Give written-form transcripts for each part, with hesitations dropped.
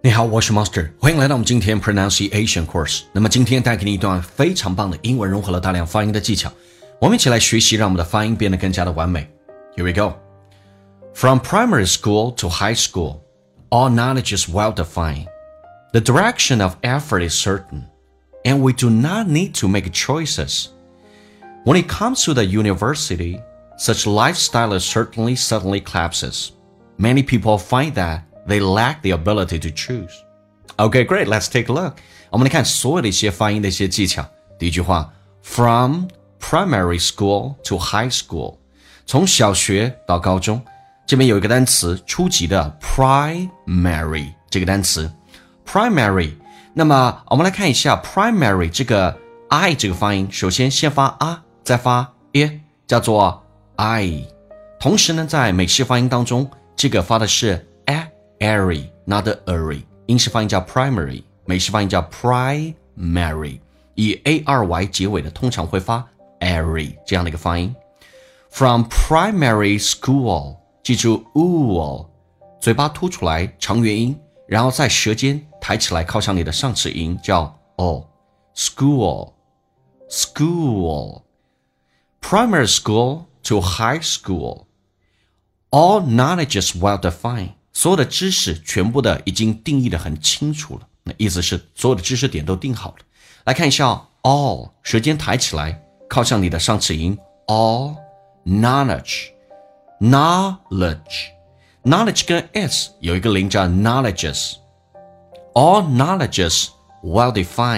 你好，我是 Monster， 欢迎来到我们今天 Pronunciation Course。那么今天带给你一段非常棒的英文，融合了大量发音的技巧，我们一起来学习，让我们的发音变得更加的完美。Here we go. From primary school to high school, all knowledge is well defined. The direction of effort is certain, and we do not need to make choices. When it comes to the university, such lifestyle is suddenly collapses. Many people find that they lack the ability to choose. Okay, great. Let's take a look. 我们来看所有的一些发音的一些技巧。第一句话 ，From primary school to high school， 从小学到高中。这边有一个单词，初级的 primary 这个单词 primary。那么我们来看一下 primary 这个 I 这个发音，首先先发 a， 再发 e， 叫做 I。同时呢，在美式发音当中，这个发的是 airy not airy， 英式发音叫 primary， 美式发音叫 primary， 以 ary 结尾的通常会发 airy 这样的一个发音。From primary school， 记住 oo， 嘴巴凸出来长元音，然后在舌尖抬起来靠向你的上齿龈，叫 o school school。 Primary school to high school， all knowledge is well defined，所有的知识全部的已经定义的很清楚了，那意思是所有的知识点都定好了。来看一下 all， 舌尖抬起来靠向你的上齿龈 all knowledge knowledge 跟 s 有一个零叫 knowledges， all knowledges well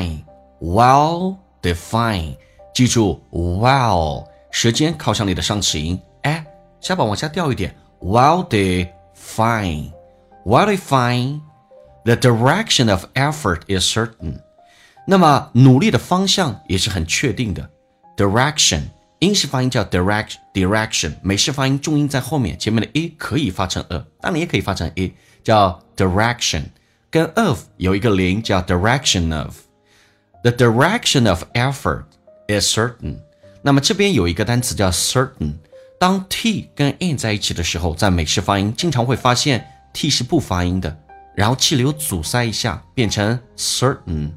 defined， 记住 well 舌尖靠向你的上齿龈，下巴往下掉一点 well defined， the direction of effort is certain。 那么努力的方向也是很确定的。 direction 英式发音叫 direction， 美式发音重音在后面，前面的 e 可以发成当然也可以发成 e， 叫 direction， 跟 of 有一个零叫 direction of， the direction of effort is certain。 那么这边有一个单词叫 certain，当 t 跟 n 在一起的时候，在美式发音经常会发现 t 是不发音的，然后气流阻塞一下变成 certain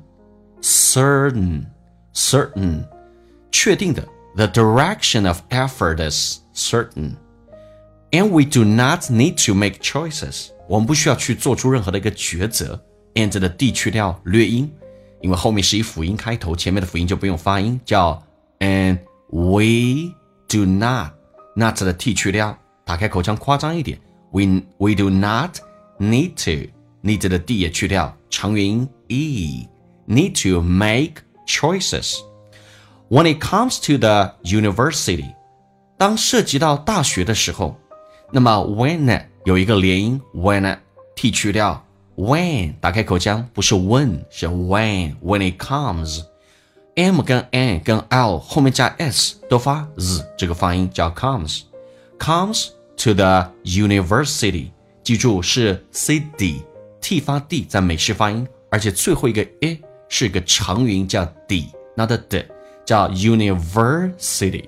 确定的。 The direction of effort is certain, and we do not need to make choices。 我们不需要去做出任何的一个抉择。 and 的 d 去掉略音，因为后面是以辅音开头，前面的辅音就不用发音，叫 and we do not，not 的 t 去掉，打开口腔夸张一点 we do not need to，need 的 d 也去掉，长元音 e need to make choices。 When it comes to the university， 当涉及到大学的时候，那么 when 有一个连音 when t 去掉 when 打开口腔不是 when 是 when it comes， m 跟 n 跟 l 后面加 s 都发 z 这个发音叫 comes to the university， 记住是 cd t 发 d 在美式发音，而且最后一个 e 是一个长元音叫 d not d， 叫 university。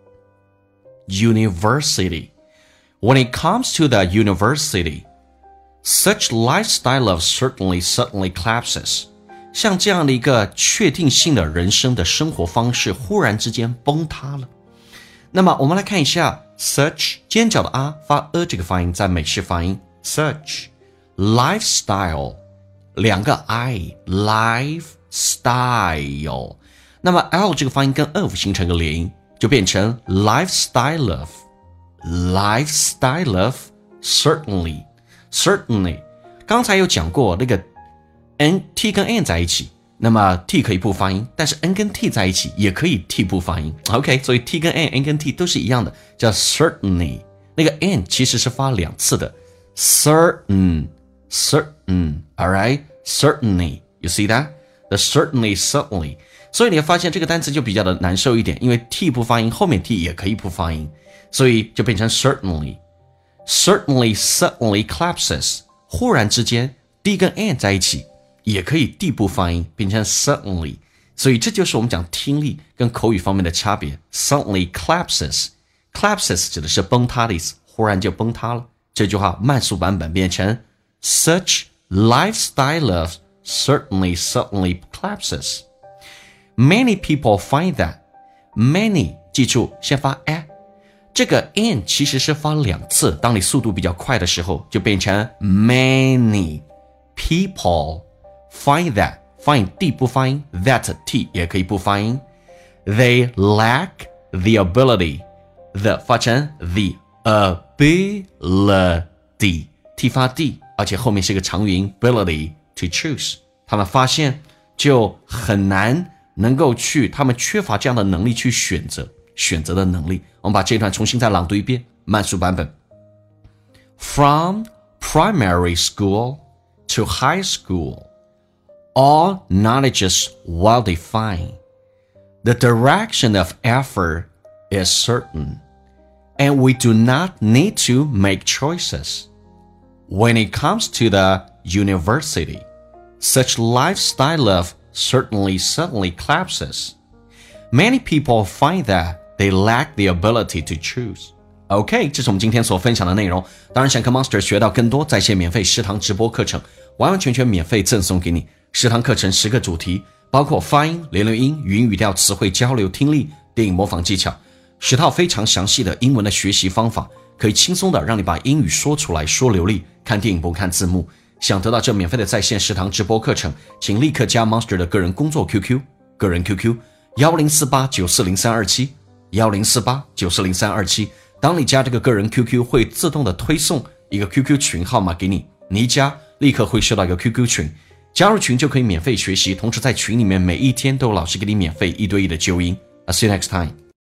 When it comes to the university, such lifestyle of suddenly collapses。 像这样的一个确定性的人生的生活方式忽然之间崩塌了。那么我们来看一下 such 尖角的 a 发这个发音在美式发音 such lifestyle 两个 i lifestyle， 那么 l 这个发音跟 of 形成一个连音，就变成 lifestyle of certainly。 刚才有讲过那个 n t 跟 n 在一起，那么 t 可以不发音，但是 n 跟 t 在一起也可以 t 不发音。 OK， 所以 t 跟 n 跟 t 都是一样的，叫 certainly。 那个 n 其实是发两次的 certain alright certainly you see that the certainly。 所以你会发现这个单词就比较的难受一点，因为 t 不发音，后面 t 也可以不发音，所以就变成 certainly collapses， 忽然之间 d 跟 n 在一起也可以 d 不发音，变成 suddenly。 所以这就是我们讲听力跟口语方面的差别。 suddenly collapses 指的是崩塌的意思，忽然就崩塌了。这句话慢速版本变成 Such lifestyle love certainly collapses. Many people find that many 记住先发 a， 这个 n 其实是发2次，当你速度比较快的时候就变成 many people find that find d 不发音 that t 也可以不发音 they lack the ability the 发成 the ability t 发 d 而且后面是个长元音 ability to choose 他们发现就很难能够去他们缺乏这样的能力去选择的能力我们把这段重新再朗读一遍慢速版本 From primary school to high school all knowledge is well defined the direction of effort is certain and we do not need to make choices when it comes to the university such lifestyle love certainly collapses. Many people find that they lack the ability to choose. OK, 这是我们今天所分享的内容。当然想跟 Monster 学到更多在线免费10堂直播课程，完完全全免费赠送给你。10堂课程10个主题，包括发音、连留音、语音语调、词汇交流、听力、电影模仿技巧，10套非常详细的英文的学习方法，可以轻松的让你把英语说出来，说流利，看电影不看字幕。想得到这免费的在线10堂直播课程，请立刻加 Monster 的个人工作 QQ， 个人 QQ 1048940327 1048940327。当你加这个个人 QQ， 会自动的推送一个 QQ 群号码给你，你一加立刻会收到一个 QQ 群，加入群就可以免费学习，同时在群里面每一天都有老师给你免费1对1的纠音。I'll see you next time.